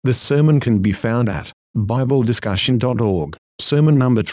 This sermon can be found at BibleDiscussion.org. Sermon number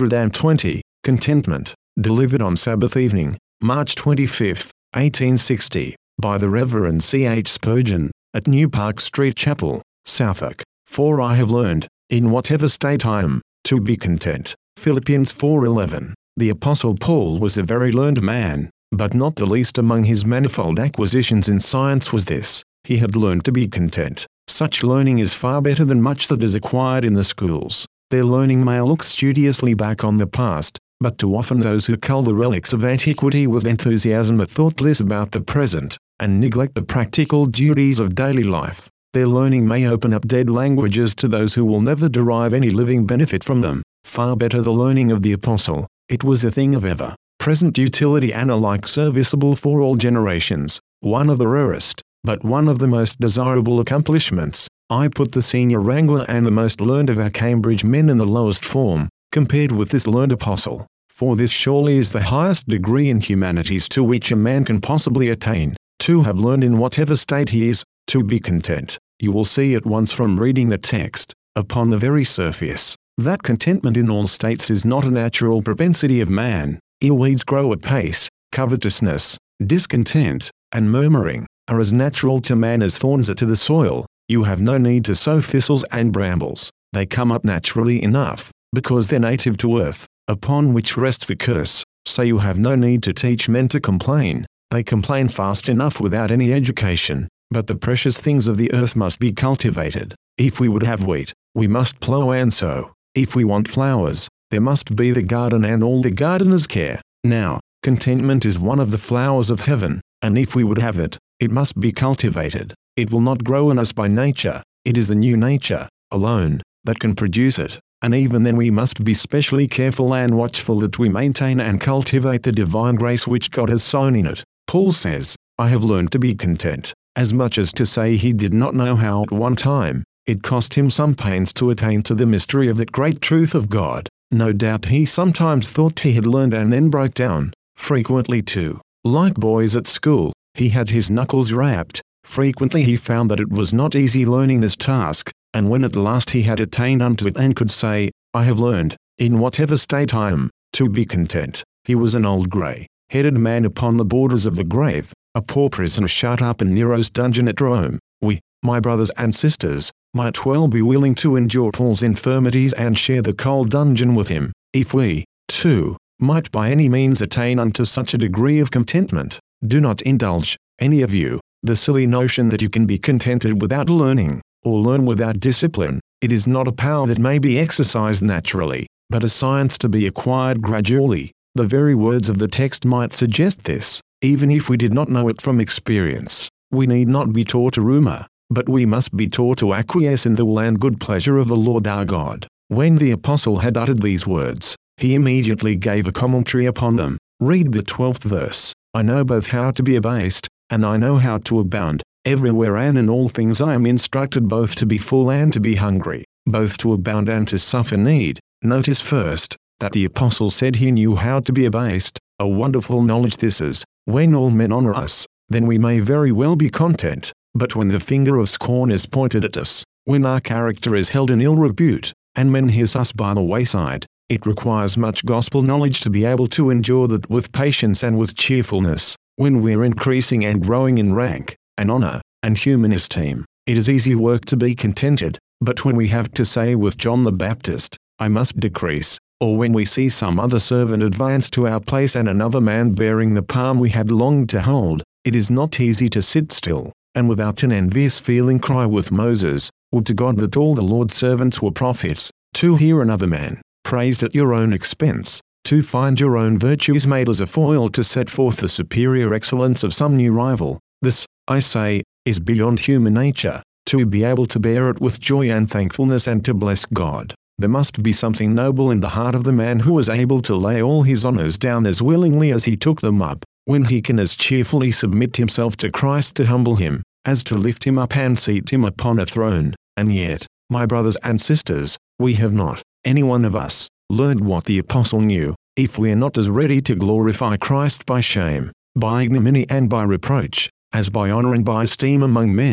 320, Contentment, delivered on Sabbath evening, March 25, 1860, by the Reverend C. H. Spurgeon, at New Park Street Chapel, Southwark. For I have learned, in whatever state I am, to be content. Philippians 4:11. The Apostle Paul was a very learned man, but not the least among his manifold acquisitions in science was this: he had learned to be content. Such learning is far better than much that is acquired in the schools. Their learning may look studiously back on the past, but too often those who cull the relics of antiquity with enthusiasm are thoughtless about the present, and neglect the practical duties of daily life. Their learning may open up dead languages to those who will never derive any living benefit from them. Far better the learning of the apostle. It was a thing of ever-present utility and alike serviceable for all generations. One of the rarest, but one of the most desirable accomplishments. I put the senior wrangler and the most learned of our Cambridge men in the lowest form, compared with this learned apostle. For this surely is the highest degree in humanities to which a man can possibly attain, to have learned in whatever state he is, to be content. You will see at once from reading the text, upon the very surface, that contentment in all states is not a natural propensity of man. Ill weeds grow apace. Covetousness, discontent, and murmuring are as natural to man as thorns are to the soil. You have no need to sow thistles and brambles. They come up naturally enough, because they're native to earth, upon which rests the curse. So you have no need to teach men to complain. They complain fast enough without any education. But the precious things of the earth must be cultivated. If we would have wheat, we must plow and sow. If we want flowers, there must be the garden and all the gardener's care. Now, contentment is one of the flowers of heaven, and if we would have it, it must be cultivated. It will not grow in us by nature. It is the new nature, alone, that can produce it, and even then we must be specially careful and watchful that we maintain and cultivate the divine grace which God has sown in it. Paul says, I have learned to be content, as much as to say he did not know how at one time. It cost him some pains to attain to the mystery of that great truth of God. No doubt he sometimes thought he had learned and then broke down. Frequently too, like boys at school, he had his knuckles rapped. Frequently he found that it was not easy learning this task, and when at last he had attained unto it and could say, I have learned, in whatever state I am, to be content, he was an old grey-headed man upon the borders of the grave, a poor prisoner shut up in Nero's dungeon at Rome. We, my brothers and sisters, might well be willing to endure Paul's infirmities and share the cold dungeon with him, if we, too, might by any means attain unto such a degree of contentment. Do not indulge, any of you, the silly notion that you can be contented without learning, or learn without discipline. It is not a power that may be exercised naturally, but a science to be acquired gradually. The very words of the text might suggest this, even if we did not know it from experience. We need not be taught to rumor, but we must be taught to acquiesce in the will and good pleasure of the Lord our God. When the apostle had uttered these words, he immediately gave a commentary upon them. Read the 12th verse. I know both how to be abased, and I know how to abound. Everywhere and in all things I am instructed both to be full and to be hungry, both to abound and to suffer need. Notice first, that the apostle said he knew how to be abased. A wonderful knowledge this is. When all men honor us, then we may very well be content. But when the finger of scorn is pointed at us, when our character is held in ill repute, and men hiss us by the wayside, it requires much gospel knowledge to be able to endure that with patience and with cheerfulness. When we're increasing and growing in rank, and honor, and human esteem, it is easy work to be contented. But when we have to say with John the Baptist, I must decrease, or when we see some other servant advance to our place and another man bearing the palm we had longed to hold, it is not easy to sit still, and without an envious feeling cry with Moses, would to God that all the Lord's servants were prophets, to hear another man praised at your own expense, to find your own virtues made as a foil to set forth the superior excellence of some new rival. This, I say, is beyond human nature, to be able to bear it with joy and thankfulness and to bless God. There must be something noble in the heart of the man who is able to lay all his honors down as willingly as he took them up, when he can as cheerfully submit himself to Christ to humble him, as to lift him up and seat him upon a throne. And yet, my brothers and sisters, we have not, any one of us, learned what the apostle knew. If we are not as ready to glorify Christ by shame, by ignominy and by reproach, as by honor and by esteem among men,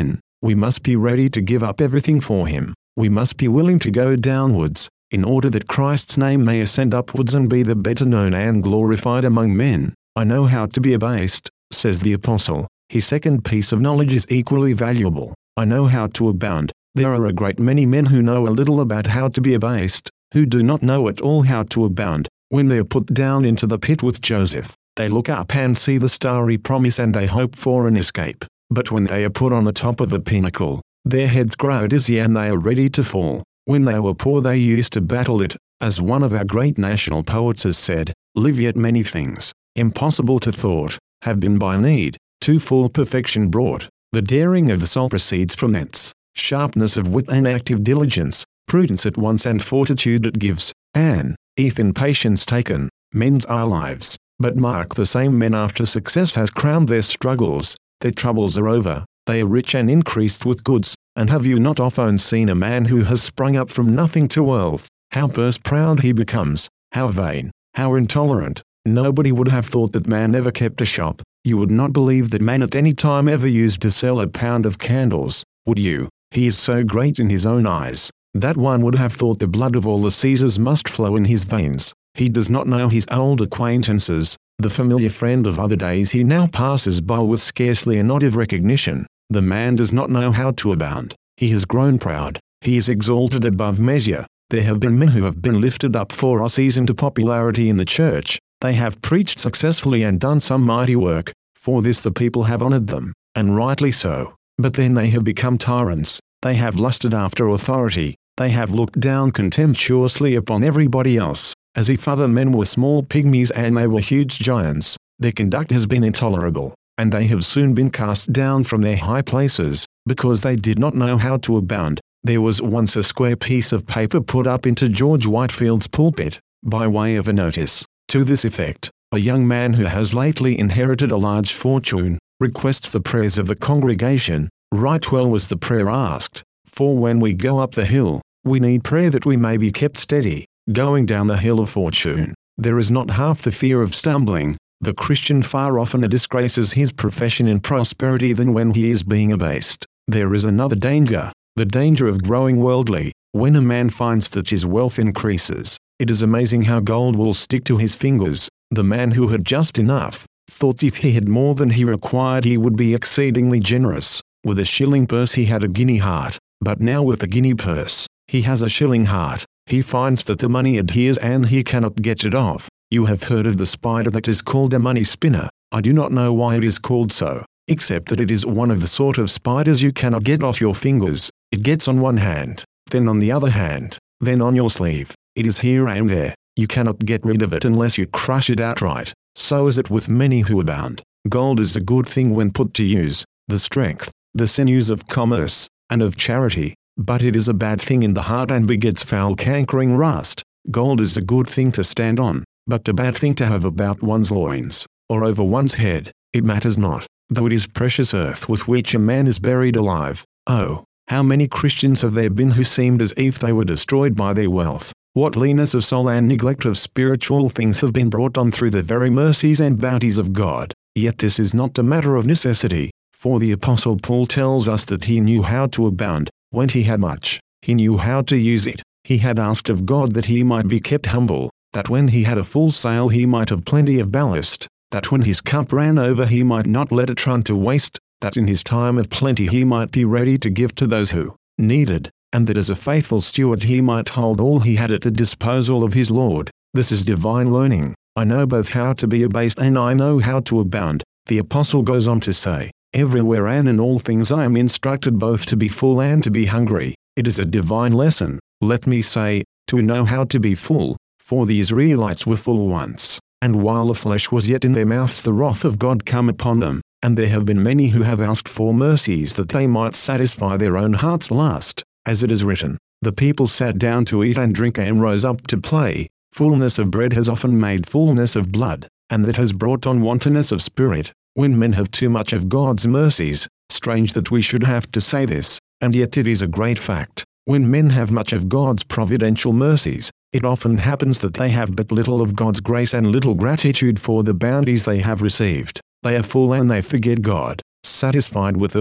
We must be ready to give up everything for him. We must be willing to go downwards, in order that Christ's name may ascend upwards and be the better known and glorified among men. I know how to be abased, says the apostle. His second piece of knowledge is equally valuable. I know how to abound. There are a great many men who know a little about how to be abased, who do not know at all how to abound. When they are put down into the pit with Joseph, they look up and see the starry promise and they hope for an escape. But when they are put on the top of a pinnacle, their heads grow dizzy and they are ready to fall. When they were poor they used to battle it, as one of our great national poets has said, live yet many things, impossible to thought, have been by need, to full perfection brought. The daring of the soul proceeds from thence, sharpness of wit and active diligence, prudence at once and fortitude it gives, and, if in patience taken, mends our lives. But mark the same men after success has crowned their struggles, their troubles are over, they are rich and increased with goods, and have you not often seen a man who has sprung up from nothing to wealth, how purse proud he becomes, how vain, how intolerant? Nobody would have thought that man ever kept a shop. You would not believe that man at any time ever used to sell a pound of candles, would you? He is so great in his own eyes, that one would have thought the blood of all the Caesars must flow in his veins. He does not know his old acquaintances, the familiar friend of other days he now passes by with scarcely a nod of recognition. The man does not know how to abound. He has grown proud. He is exalted above measure. There have been men who have been lifted up for a season to popularity in the church. They have preached successfully and done some mighty work. For this the people have honored them, and rightly so. But then they have become tyrants. They have lusted after authority. They have looked down contemptuously upon everybody else, as if other men were small pygmies and they were huge giants. Their conduct has been intolerable, and they have soon been cast down from their high places, because they did not know how to abound. There was once a square piece of paper put up into George Whitefield's pulpit, by way of a notice, to this effect: a young man who has lately inherited a large fortune, requests the prayers of the congregation. Right well was the prayer asked, for when we go up the hill, we need prayer that we may be kept steady. Going down the hill of fortune, there is not half the fear of stumbling. The Christian far oftener disgraces his profession in prosperity than when he is being abased. There is another danger, the danger of growing worldly. When a man finds that his wealth increases, it is amazing how gold will stick to his fingers. The man who had just enough, thought if he had more than he required he would be exceedingly generous. With a shilling purse he had a guinea heart, but now with the guinea purse, he has a shilling heart. He finds that the money adheres and he cannot get it off. You have heard of the spider that is called a money spinner. I do not know why it is called so, except that it is one of the sort of spiders you cannot get off your fingers. It gets on one hand, then on the other hand, then on your sleeve. It is here and there. You cannot get rid of it unless you crush it outright. So is it with many who abound. Gold is a good thing when put to use, the strength, the sinews of commerce, and of charity, but it is a bad thing in the heart and begets foul cankering rust. Gold is a good thing to stand on, but a bad thing to have about one's loins, or over one's head. It matters not, though it is precious earth with which a man is buried alive. Oh, how many Christians have there been who seemed as if they were destroyed by their wealth? What leanness of soul and neglect of spiritual things have been brought on through the very mercies and bounties of God. Yet this is not a matter of necessity, for the Apostle Paul tells us that he knew how to abound. When he had much, he knew how to use it. He had asked of God that he might be kept humble, that when he had a full sail he might have plenty of ballast, that when his cup ran over he might not let it run to waste, that in his time of plenty he might be ready to give to those who needed, and that as a faithful steward he might hold all he had at the disposal of his Lord. This is divine learning. I know both how to be abased and I know how to abound. The apostle goes on to say, everywhere and in all things I am instructed both to be full and to be hungry. It is a divine lesson, let me say, to know how to be full, for the Israelites were full once, and while the flesh was yet in their mouths the wrath of God come upon them, and there have been many who have asked for mercies that they might satisfy their own heart's lust, as it is written, the people sat down to eat and drink and rose up to play. Fullness of bread has often made fullness of blood, and that has brought on wantonness of spirit. When men have too much of God's mercies, strange that we should have to say this, and yet it is a great fact. When men have much of God's providential mercies, it often happens that they have but little of God's grace and little gratitude for the bounties they have received. They are full and they forget God, satisfied with earth,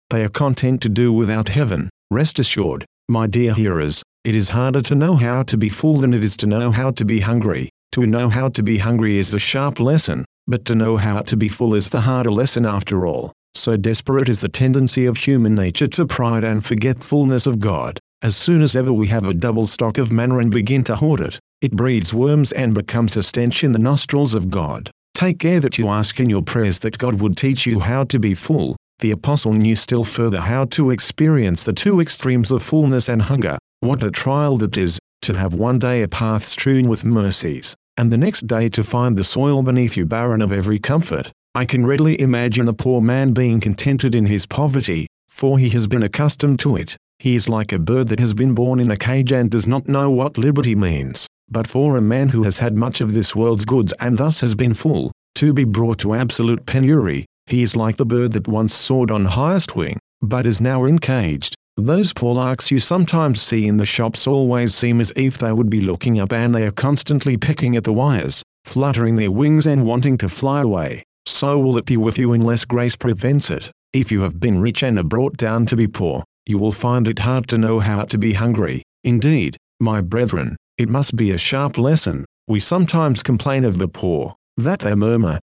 They are content to do without heaven. Rest assured, my dear hearers, it is harder to know how to be full than it is to know how to be hungry. To know how to be hungry is a sharp lesson, but to know how to be full is the harder lesson after all. So desperate is the tendency of human nature to pride and forgetfulness of God. As soon as ever we have a double stock of manna and begin to hoard it, it breeds worms and becomes a stench in the nostrils of God. Take care that you ask in your prayers that God would teach you how to be full. The apostle knew still further how to experience the two extremes of fullness and hunger. What a trial that is, to have one day a path strewn with mercies, and the next day to find the soil beneath you barren of every comfort. I can readily imagine the poor man being contented in his poverty, for he has been accustomed to it. He is like a bird that has been born in a cage and does not know what liberty means. But for a man who has had much of this world's goods and thus has been full, to be brought to absolute penury, he is like the bird that once soared on highest wing, but is now encaged. Those poor larks you sometimes see in the shops always seem as if they would be looking up, and they are constantly pecking at the wires, fluttering their wings and wanting to fly away. So will it be with you unless grace prevents it. If you have been rich and are brought down to be poor, you will find it hard to know how to be hungry. Indeed, my brethren, it must be a sharp lesson. We sometimes complain of the poor, that they murmur.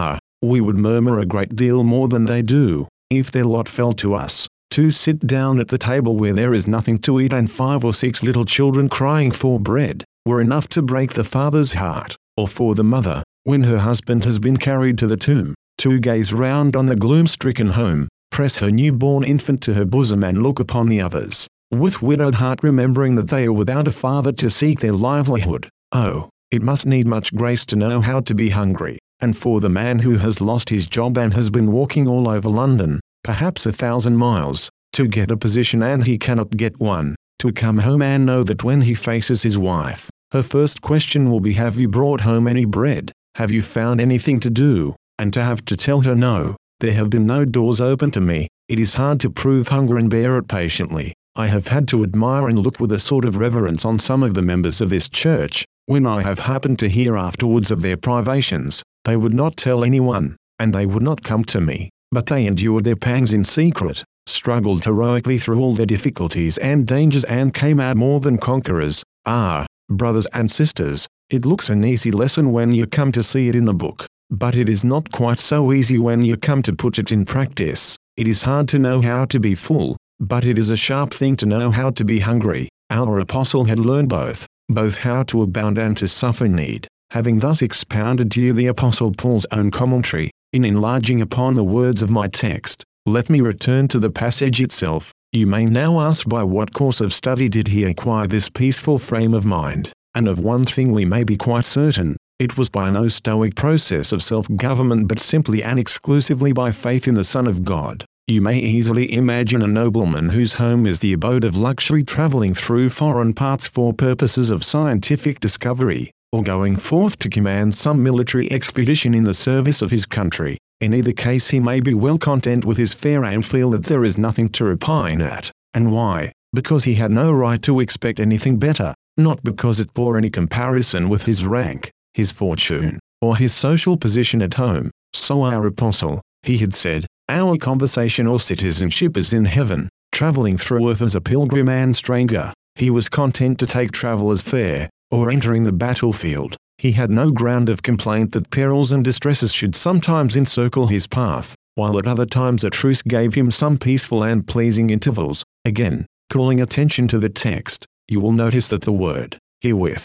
We would murmur a great deal more than they do, if their lot fell to us, to sit down at the table where there is nothing to eat and 5 or 6 little children crying for bread, were enough to break the father's heart, or for the mother, when her husband has been carried to the tomb, to gaze round on the gloom-stricken home, press her newborn infant to her bosom and look upon the others, with widowed heart remembering that they are without a father to seek their livelihood. Oh, it must need much grace to know how to be hungry. And for the man who has lost his job and has been walking all over London, perhaps 1,000 miles, to get a position and he cannot get one, to come home and know that when he faces his wife, her first question will be, have you brought home any bread? Have you found anything to do? And to have to tell her no, there have been no doors open to me. It is hard to prove hunger and bear it patiently. I have had to admire and look with a sort of reverence on some of the members of this church, when I have happened to hear afterwards of their privations. They would not tell anyone, and they would not come to me, but they endured their pangs in secret, struggled heroically through all their difficulties and dangers and came out more than conquerors. Brothers and sisters, it looks an easy lesson when you come to see it in the book, but it is not quite so easy when you come to put it in practice. It is hard to know how to be full, but it is a sharp thing to know how to be hungry. Our apostle had learned both how to abound and to suffer need. Having thus expounded to you the Apostle Paul's own commentary, in enlarging upon the words of my text, let me return to the passage itself. You may now ask, by what course of study did he acquire this peaceful frame of mind? And of one thing we may be quite certain, it was by no stoic process of self-government but simply and exclusively by faith in the Son of God. You may easily imagine a nobleman whose home is the abode of luxury traveling through foreign parts for purposes of scientific discovery, or going forth to command some military expedition in the service of his country. In either case he may be well content with his fare and feel that there is nothing to repine at. And why? Because he had no right to expect anything better, not because it bore any comparison with his rank, his fortune, or his social position at home. So our apostle, he had said, our conversation or citizenship is in heaven. Traveling through earth as a pilgrim and stranger, he was content to take traveller's fare, or entering the battlefield. He had no ground of complaint that perils and distresses should sometimes encircle his path, while at other times a truce gave him some peaceful and pleasing intervals. Again, calling attention to the text, you will notice that the word, herewith,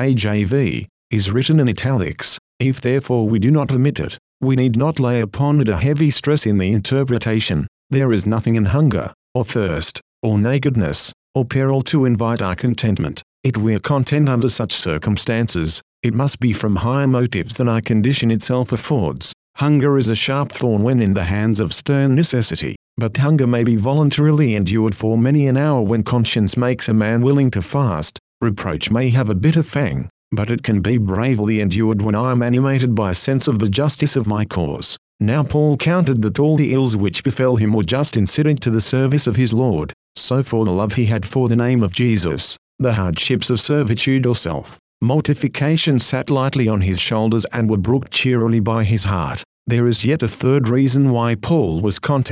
KJV, is written in italics. If therefore we do not omit it, we need not lay upon it a heavy stress in the interpretation. There is nothing in hunger, or thirst, or nakedness, or peril to invite our contentment. If we are content under such circumstances, it must be from higher motives than our condition itself affords. Hunger is a sharp thorn when in the hands of stern necessity, but hunger may be voluntarily endured for many an hour when conscience makes a man willing to fast. Reproach may have a bitter fang, but it can be bravely endured when I am animated by a sense of the justice of my cause. Now Paul counted that all the ills which befell him were just incident to the service of his Lord. So for the love he had for the name of Jesus, the hardships of servitude or self-mortification sat lightly on his shoulders and were brooked cheerily by his heart. There is yet a third reason why Paul was content.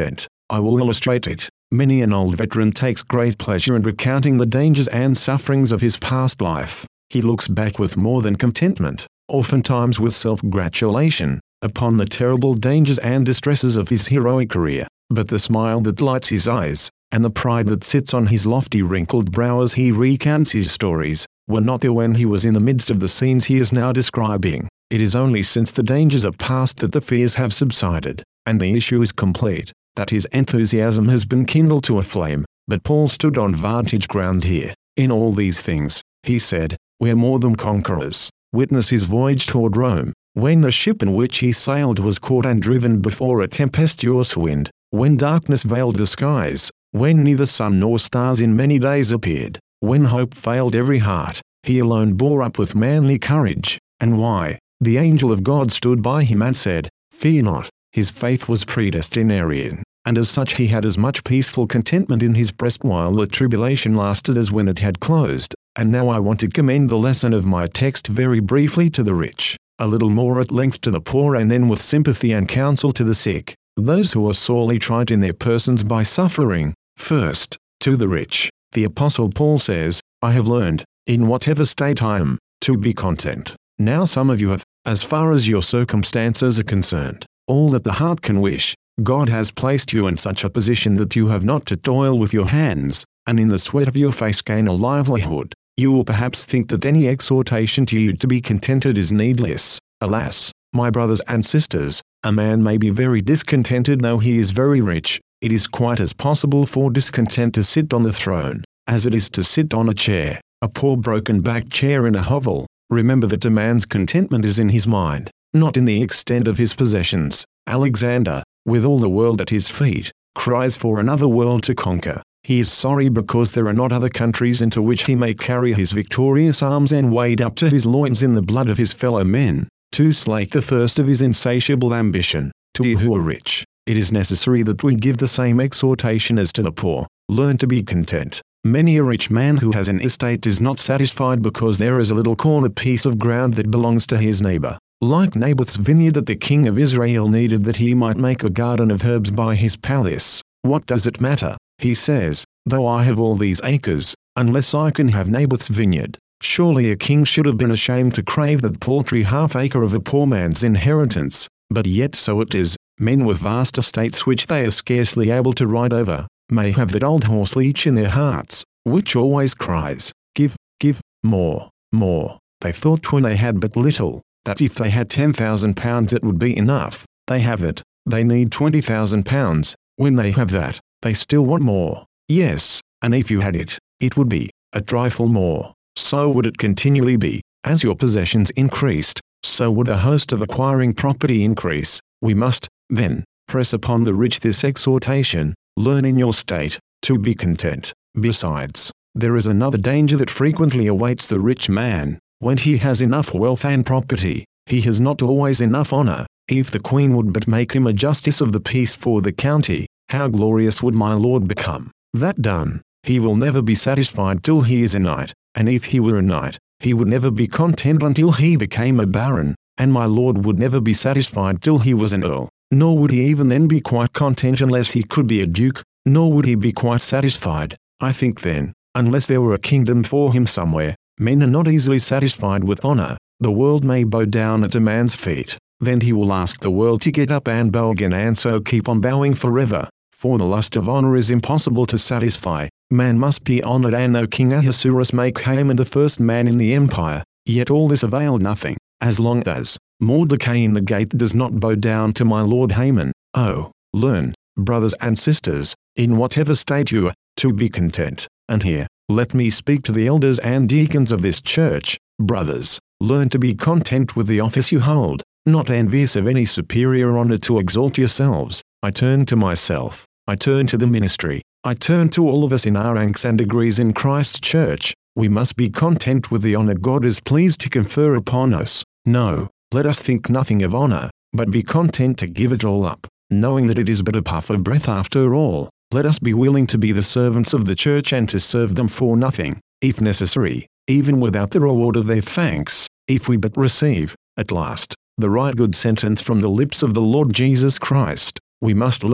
I will illustrate it. Many an old veteran takes great pleasure in recounting the dangers and sufferings of his past life. He looks back with more than contentment, oftentimes with self-gratulation, upon the terrible dangers and distresses of his heroic career. But the smile that lights his eyes, and the pride that sits on his lofty wrinkled brow as he recounts his stories, were not there when he was in the midst of the scenes he is now describing. It is only since the dangers are past that the fears have subsided, and the issue is complete, that his enthusiasm has been kindled to a flame. But Paul stood on vantage ground here. In all these things, he said, we are more than conquerors. Witness his voyage toward Rome, when the ship in which he sailed was caught and driven before a tempestuous wind, when darkness veiled the skies, when neither sun nor stars in many days appeared, when hope failed every heart, he alone bore up with manly courage. And why? The angel of God stood by him and said, fear not. His faith was predestinarian, and as such he had as much peaceful contentment in his breast while the tribulation lasted as when it had closed. And now I want to commend the lesson of my text very briefly to the rich, a little more at length to the poor, and then with sympathy and counsel to the sick, those who are sorely tried in their persons by suffering. First, to the rich, the Apostle Paul says, I have learned, in whatever state I am, to be content. Now some of you have, as far as your circumstances are concerned, all that the heart can wish. God has placed you in such a position that you have not to toil with your hands, and in the sweat of your face gain a livelihood. You will perhaps think that any exhortation to you to be contented is needless. Alas, my brothers and sisters, a man may be very discontented though he is very rich. It is quite as possible for discontent to sit on the throne, as it is to sit on a chair, a poor broken-backed chair in a hovel. Remember that a man's contentment is in his mind, not in the extent of his possessions. Alexander, with all the world at his feet, cries for another world to conquer. He is sorry because there are not other countries into which he may carry his victorious arms and wade up to his loins in the blood of his fellow men, to slake the thirst of his insatiable ambition. To you who are rich, it is necessary that we give the same exhortation as to the poor. Learn to be content. Many a rich man who has an estate is not satisfied because there is a little corner piece of ground that belongs to his neighbor. Like Naboth's vineyard that the king of Israel needed that he might make a garden of herbs by his palace. What does it matter? He says, though I have all these acres, unless I can have Naboth's vineyard. Surely a king should have been ashamed to crave that paltry half-acre of a poor man's inheritance. But yet so it is. Men with vast estates which they are scarcely able to ride over, may have that old horse leech in their hearts, which always cries, give, give, more, more. They thought when they had but little, that if they had £10,000 it would be enough. They have it. They need £20,000. When they have that, they still want more. Yes, and if you had it, it would be a trifle more. So would it continually be. As your possessions increased, so would the host of acquiring property increase. We must, then, press upon the rich this exhortation, learn in your state, to be content. Besides, there is another danger that frequently awaits the rich man. When he has enough wealth and property, he has not always enough honor. If the queen would but make him a justice of the peace for the county, how glorious would my lord become! That done, he will never be satisfied till he is a knight, and if he were a knight, he would never be content until he became a baron, and my lord would never be satisfied till he was an earl, nor would he even then be quite content unless he could be a duke, nor would he be quite satisfied. I think then, unless there were a kingdom for him somewhere, men are not easily satisfied with honor. The world may bow down at a man's feet, then he will ask the world to get up and bow again, and so keep on bowing forever. For the lust of honor is impossible to satisfy. Man must be honored, and though King Ahasuerus make Haman the first man in the empire, yet all this availed nothing, as long as Mordecai in the gate does not bow down to my lord Haman. Oh, learn, brothers and sisters, in whatever state you are, to be content. And here, let me speak to the elders and deacons of this church. Brothers, learn to be content with the office you hold, not envious of any superior honor to exalt yourselves. I turn to myself. I turn to the ministry. I turn to all of us in our ranks and degrees in Christ's church. We must be content with the honor God is pleased to confer upon us. No, let us think nothing of honor, but be content to give it all up, knowing that it is but a puff of breath after all. Let us be willing to be the servants of the church and to serve them for nothing, if necessary, even without the reward of their thanks, if we but receive, at last, the right good sentence from the lips of the Lord Jesus Christ. We must learn,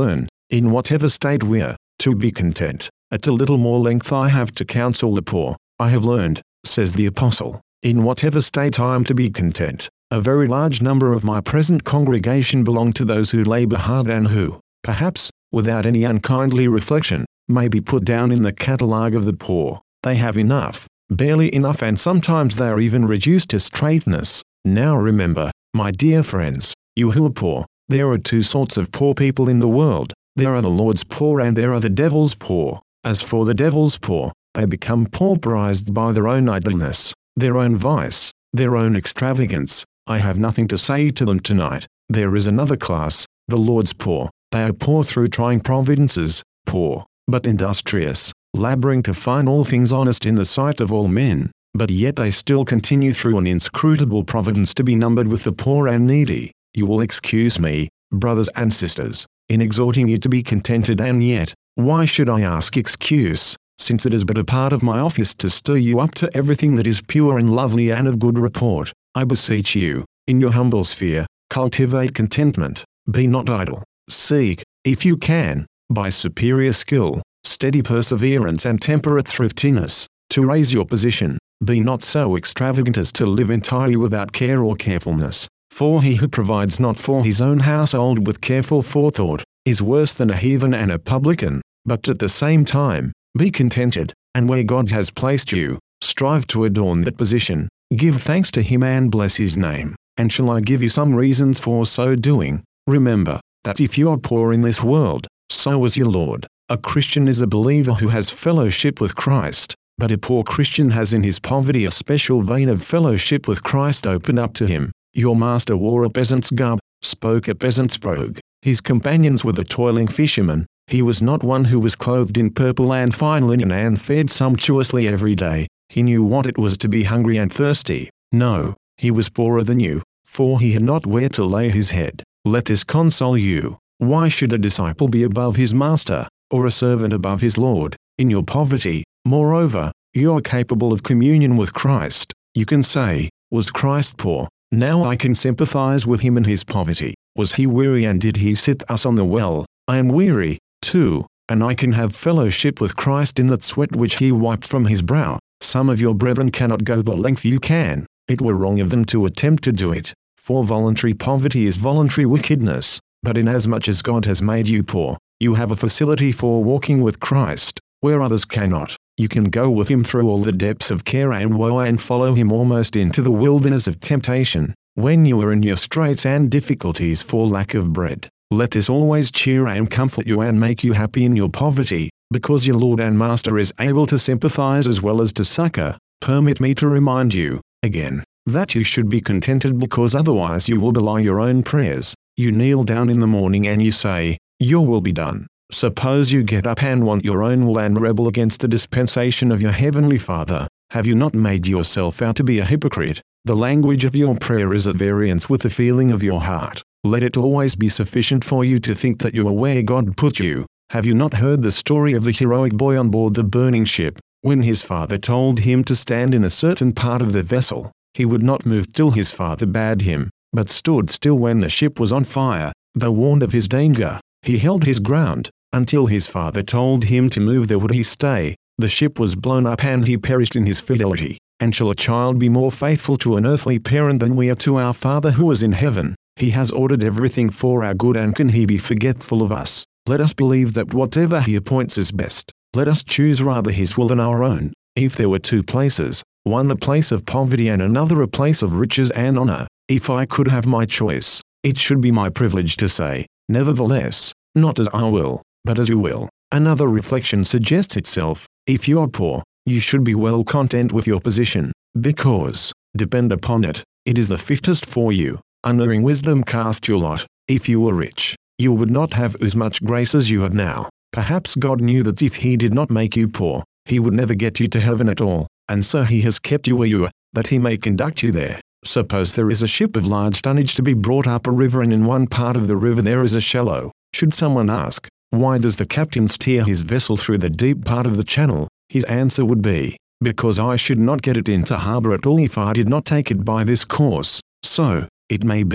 In whatever state we're, to be content. At a little more length I have to counsel the poor. I have learned, says the apostle, in whatever state I am to be content. A very large number of my present congregation belong to those who labor hard and who, perhaps, without any unkindly reflection, may be put down in the catalogue of the poor. They have enough, barely enough, and sometimes they are even reduced to straitness. Now remember, my dear friends, you who are poor, there are two sorts of poor people in the world. There are the Lord's poor and there are the devil's poor. As for the devil's poor, they become pauperized by their own idleness, their own vice, their own extravagance. I have nothing to say to them tonight. There is another class, the Lord's poor. They are poor through trying providences, poor, but industrious, laboring to find all things honest in the sight of all men, but yet they still continue through an inscrutable providence to be numbered with the poor and needy. You will excuse me, brothers and sisters, in exhorting you to be contented, and yet, why should I ask excuse, since it is but a part of my office to stir you up to everything that is pure and lovely and of good report. I beseech you, in your humble sphere, cultivate contentment, be not idle, seek, if you can, by superior skill, steady perseverance and temperate thriftiness, to raise your position. Be not so extravagant as to live entirely without care or carefulness, for he who provides not for his own household with careful forethought, is worse than a heathen and a publican. But at the same time, be contented, and where God has placed you, strive to adorn that position. Give thanks to him and bless his name. And shall I give you some reasons for so doing? Remember, that if you are poor in this world, so is your Lord. A Christian is a believer who has fellowship with Christ, but a poor Christian has in his poverty a special vein of fellowship with Christ opened up to him. Your master wore a peasant's garb, spoke a peasant's brogue. His companions were the toiling fishermen. He was not one who was clothed in purple and fine linen and fed sumptuously every day. He knew what it was to be hungry and thirsty. No, he was poorer than you, for he had not where to lay his head. Let this console you. Why should a disciple be above his master, or a servant above his Lord? In your poverty, moreover, you are capable of communion with Christ. You can say, was Christ poor? Now I can sympathize with him in his poverty. Was he weary and did he sit thus on the well? I am weary, too, and I can have fellowship with Christ in that sweat which he wiped from his brow. Some of your brethren cannot go the length you can. It were wrong of them to attempt to do it, for voluntary poverty is voluntary wickedness. But inasmuch as God has made you poor, you have a facility for walking with Christ, where others cannot. You can go with him through all the depths of care and woe and follow him almost into the wilderness of temptation, when you are in your straits and difficulties for lack of bread. Let this always cheer and comfort you and make you happy in your poverty, because your Lord and Master is able to sympathize as well as to succor. Permit me to remind you, again, that you should be contented, because otherwise you will belie your own prayers. You kneel down in the morning and you say, your will be done. Suppose you get up and want your own will and rebel against the dispensation of your heavenly Father. Have you not made yourself out to be a hypocrite? The language of your prayer is at variance with the feeling of your heart. Let it always be sufficient for you to think that you are where God put you. Have you not heard the story of the heroic boy on board the burning ship? When his father told him to stand in a certain part of the vessel, he would not move till his father bade him, but stood still when the ship was on fire. Though warned of his danger, he held his ground. Until his father told him to move, there would he stay. The ship was blown up and he perished in his fidelity. And shall a child be more faithful to an earthly parent than we are to our Father who is in heaven? He has ordered everything for our good, and can he be forgetful of us? Let us believe that whatever he appoints is best. Let us choose rather his will than our own. If there were two places, one a place of poverty and another a place of riches and honor, if I could have my choice, it should be my privilege to say, nevertheless, not as I will, but as you will. Another reflection suggests itself. If you are poor, you should be well content with your position, because, depend upon it, it is the fittest for you. Unerring wisdom cast your lot. If you were rich, you would not have as much grace as you have now. Perhaps God knew that if he did not make you poor, he would never get you to heaven at all, and so he has kept you where you are, that he may conduct you there. Suppose there is a ship of large tonnage to be brought up a river, and in one part of the river there is a shallow. Should someone ask, why does the captain steer his vessel through the deep part of the channel? His answer would be, because I should not get it into harbor at all if I did not take it by this course. So, it may be,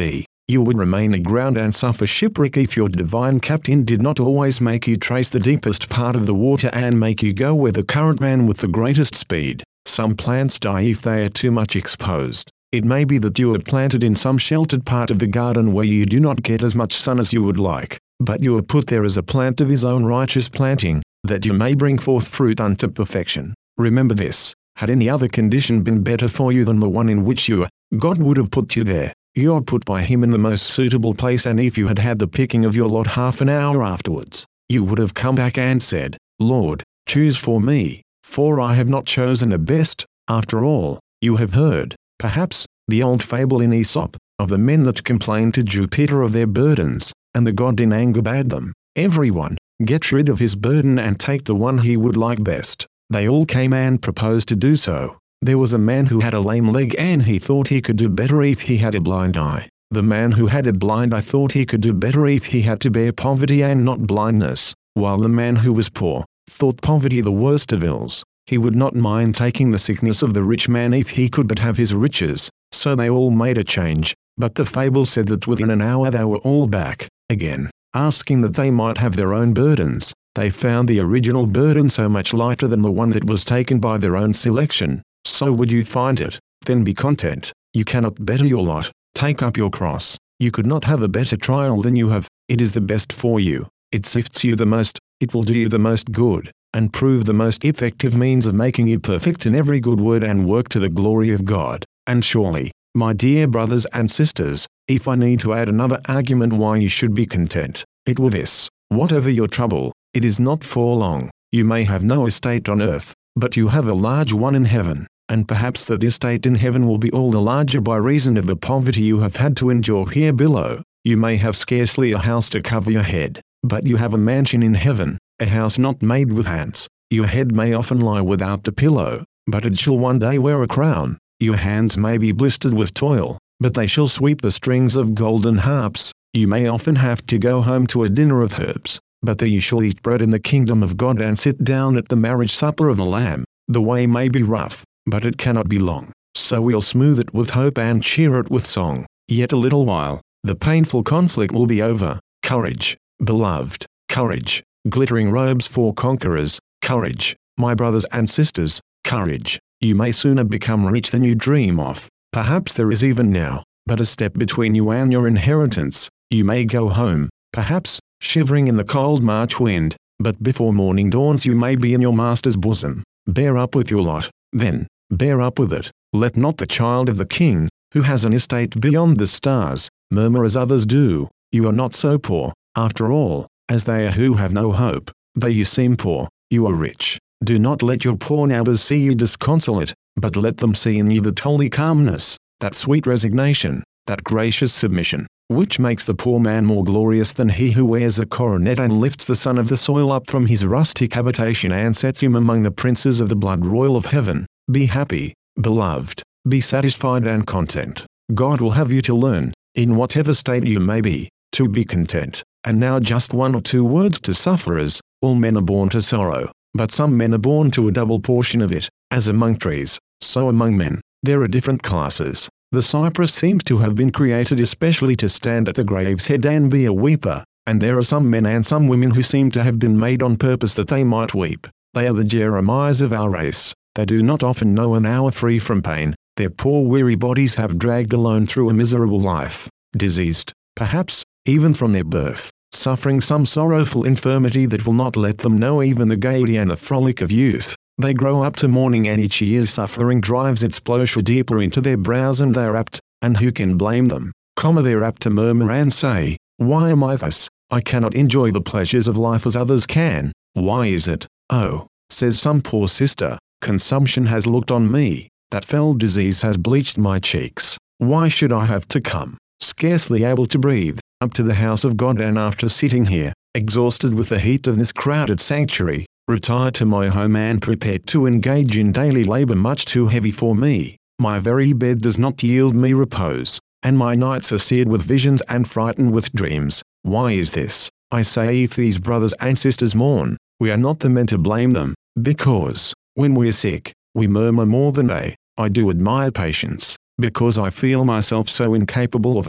You would remain aground and suffer shipwreck if your divine captain did not always make you trace the deepest part of the water and make you go where the current ran with the greatest speed. Some plants die if they are too much exposed. It may be that you are planted in some sheltered part of the garden where you do not get as much sun as you would like, but you are put there as a plant of his own righteous planting, that you may bring forth fruit unto perfection. Remember this: had any other condition been better for you than the one in which you are, God would have put you there. You are put by him in the most suitable place, and if you had had the picking of your lot half an hour afterwards, you would have come back and said, Lord, choose for me, for I have not chosen the best. After all, you have heard, perhaps, the old fable in Aesop, of the men that complained to Jupiter of their burdens, and the god in anger bade them, everyone, get rid of his burden and take the one he would like best. They all came and proposed to do so. There was a man who had a lame leg and he thought he could do better if he had a blind eye. The man who had a blind eye thought he could do better if he had to bear poverty and not blindness, while the man who was poor thought poverty the worst of ills. He would not mind taking the sickness of the rich man if he could but have his riches. So they all made a change, but the fable said that within an hour they were all back again, asking that they might have their own burdens. They found the original burden so much lighter than the one that was taken by their own selection. So would you find it? Then be content. You cannot better your lot. Take up your cross. You could not have a better trial than you have. It is the best for you. It sifts you the most. It will do you the most good, and prove the most effective means of making you perfect in every good word and work to the glory of God. And surely, my dear brothers and sisters, if I need to add another argument why you should be content, it were this: whatever your trouble, it is not for long. You may have no estate on earth, but you have a large one in heaven, and perhaps that estate in heaven will be all the larger by reason of the poverty you have had to endure here below. You may have scarcely a house to cover your head, but you have a mansion in heaven, a house not made with hands. Your head may often lie without a pillow, but it shall one day wear a crown. Your hands may be blistered with toil, but they shall sweep the strings of golden harps. You may often have to go home to a dinner of herbs, but there you shall eat bread in the kingdom of God and sit down at the marriage supper of the Lamb. The way may be rough, but it cannot be long. So we'll smooth it with hope and cheer it with song. Yet a little while, the painful conflict will be over. Courage, beloved, courage, glittering robes for conquerors, courage, my brothers and sisters, courage. You may sooner become rich than you dream of. Perhaps there is even now but a step between you and your inheritance. You may go home, perhaps, shivering in the cold March wind, but before morning dawns you may be in your master's bosom. Bear up with your lot, then, bear up with it. Let not the child of the king, who has an estate beyond the stars, murmur as others do. You are not so poor, after all, as they are who have no hope. Though you seem poor, you are rich. Do not let your poor neighbors see you disconsolate, but let them see in you that holy calmness, that sweet resignation, that gracious submission, which makes the poor man more glorious than he who wears a coronet and lifts the son of the soil up from his rustic habitation and sets him among the princes of the blood royal of heaven. Be happy, beloved, be satisfied and content. God will have you to learn, in whatever state you may be, to be content. And now just one or two words to sufferers. All men are born to sorrow, but some men are born to a double portion of it. As among trees, so among men, there are different classes. The cypress seems to have been created especially to stand at the grave's head and be a weeper, and there are some men and some women who seem to have been made on purpose that they might weep. They are the Jeremiahs of our race. They do not often know an hour free from pain. Their poor weary bodies have dragged alone through a miserable life, diseased, perhaps, even from their birth, suffering some sorrowful infirmity that will not let them know even the gaiety and the frolic of youth. They grow up to mourning, and each year's suffering drives its plough deeper into their brows, and they are apt, and who can blame them? They are apt to murmur and say, why am I thus? I cannot enjoy the pleasures of life as others can. Why is it? Oh, says some poor sister, consumption has looked on me, that fell disease has bleached my cheeks. Why should I have to come, scarcely able to breathe, up to the house of God, and after sitting here, exhausted with the heat of this crowded sanctuary, retire to my home and prepare to engage in daily labor much too heavy for me? My very bed does not yield me repose, and my nights are seared with visions and frightened with dreams. Why is this? I say, if these brothers and sisters mourn, we are not the men to blame them, because, when we are sick, we murmur more than they. I do admire patience, because I feel myself so incapable of it.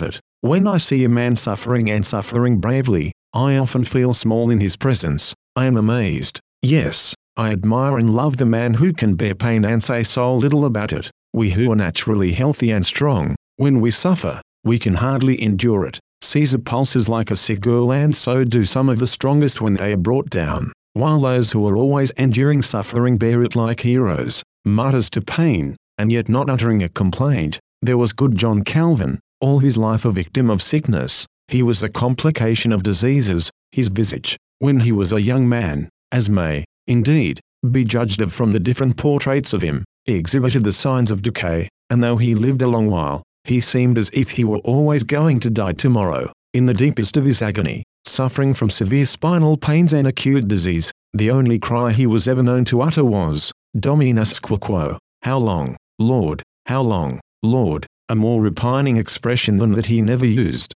When I see a man suffering and suffering bravely, I often feel small in his presence. I am amazed. Yes, I admire and love the man who can bear pain and say so little about it. We who are naturally healthy and strong, when we suffer, we can hardly endure it. Caesar pulses like a sick girl, and so do some of the strongest when they are brought down, while those who are always enduring suffering bear it like heroes, martyrs to pain, and yet not uttering a complaint. There was good John Calvin, all his life a victim of sickness. He was a complication of diseases. His visage, when he was a young man, as may, indeed, be judged of from the different portraits of him, exhibited the signs of decay, and though he lived a long while, he seemed as if he were always going to die tomorrow. In the deepest of his agony, suffering from severe spinal pains and acute disease, the only cry he was ever known to utter was, Dominus quo? How long, Lord? How long, Lord? A more repining expression than that he never used.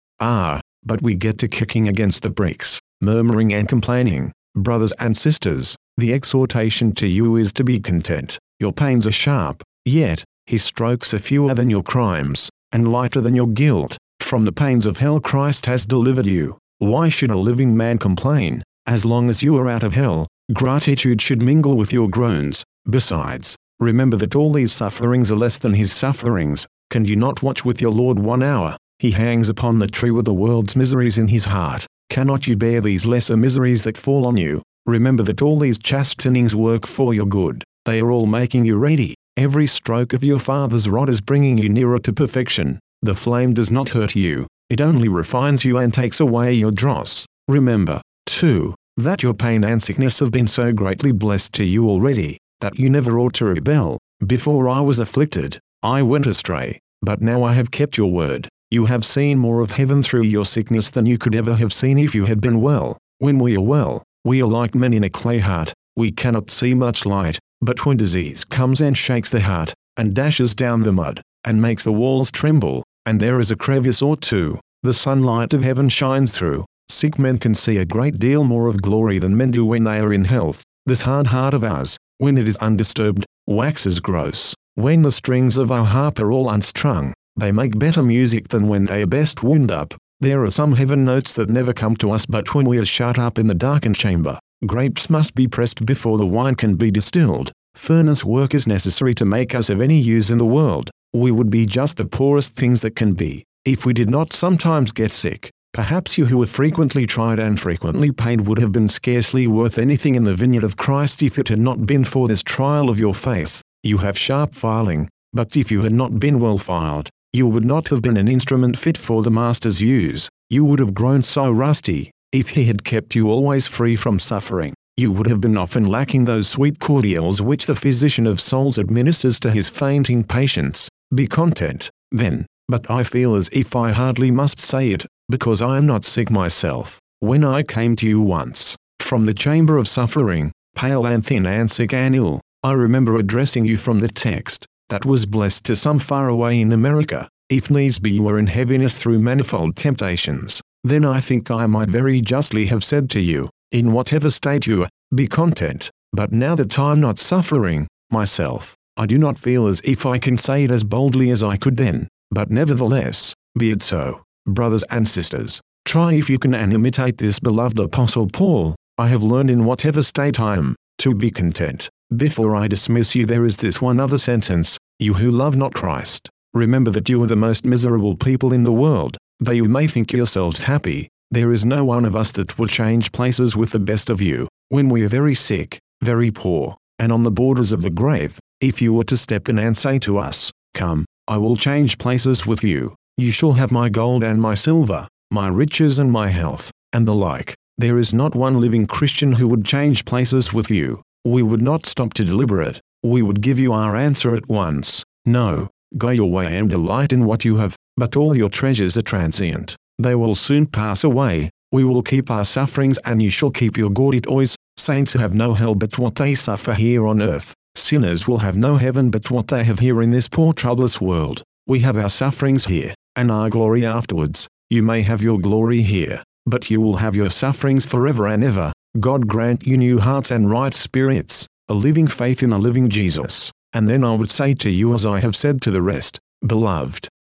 But we get to kicking against the bricks, murmuring and complaining. Brothers and sisters, the exhortation to you is to be content. Your pains are sharp, yet his strokes are fewer than your crimes, and lighter than your guilt. From the pains of hell Christ has delivered you. Why should a living man complain? As long as you are out of hell, gratitude should mingle with your groans. Besides, remember that all these sufferings are less than his sufferings. Can you not watch with your Lord 1 hour? He hangs upon the tree with the world's miseries in his heart. Cannot you bear these lesser miseries that fall on you? Remember that all these chastenings work for your good. They are all making you ready. Every stroke of your Father's rod is bringing you nearer to perfection. The flame does not hurt you. It only refines you and takes away your dross. Remember, too, that your pain and sickness have been so greatly blessed to you already, that you never ought to rebel. Before I was afflicted, I went astray, but now I have kept your word. You have seen more of heaven through your sickness than you could ever have seen if you had been well. When we are well, we are like men in a clay heart. We cannot see much light, but when disease comes and shakes the heart, and dashes down the mud, and makes the walls tremble, and there is a crevice or two, the sunlight of heaven shines through. Sick men can see a great deal more of glory than men do when they are in health. This hard heart of ours, when it is undisturbed, waxes gross. When the strings of our harp are all unstrung, they make better music than when they are best wound up. There are some heaven notes that never come to us but when we are shut up in the darkened chamber. Grapes must be pressed before the wine can be distilled. Furnace work is necessary to make us of any use in the world. We would be just the poorest things that can be, if we did not sometimes get sick. Perhaps you who were frequently tried and frequently pained would have been scarcely worth anything in the vineyard of Christ if it had not been for this trial of your faith. You have sharp filing, but if you had not been well filed, you would not have been an instrument fit for the Master's use. You would have grown so rusty. If he had kept you always free from suffering, you would have been often lacking those sweet cordials which the physician of souls administers to his fainting patients. Be content, then. But I feel as if I hardly must say it, because I am not sick myself. When I came to you once, from the chamber of suffering, pale and thin and sick and ill, I remember addressing you from the text, that was blessed to some far away in America. If needs be you were in heaviness through manifold temptations, then I think I might very justly have said to you, in whatever state you are, be content. But now that I am not suffering myself, I do not feel as if I can say it as boldly as I could then. But nevertheless, be it so. Brothers and sisters, try if you can and imitate this beloved Apostle Paul. I have learned in whatever state I am, to be content. Before I dismiss you there is this one other sentence, you who love not Christ, remember that you are the most miserable people in the world. Though you may think yourselves happy, there is no one of us that will change places with the best of you. When we are very sick, very poor, and on the borders of the grave, if you were to step in and say to us, come, I will change places with you, you shall have my gold and my silver, my riches and my health, and the like. There is not one living Christian who would change places with you. We would not stop to deliberate. We would give you our answer at once. No, go your way and delight in what you have, but all your treasures are transient. They will soon pass away. We will keep our sufferings and you shall keep your gaudy toys. Saints have no hell but what they suffer here on earth. Sinners will have no heaven but what they have here in this poor troublous world. We have our sufferings here, and our glory afterwards. You may have your glory here, but you will have your sufferings forever and ever. God grant you new hearts and right spirits, a living faith in a living Jesus. And then I would say to you as I have said to the rest, beloved,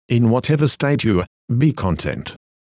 In whatever state you are, be content.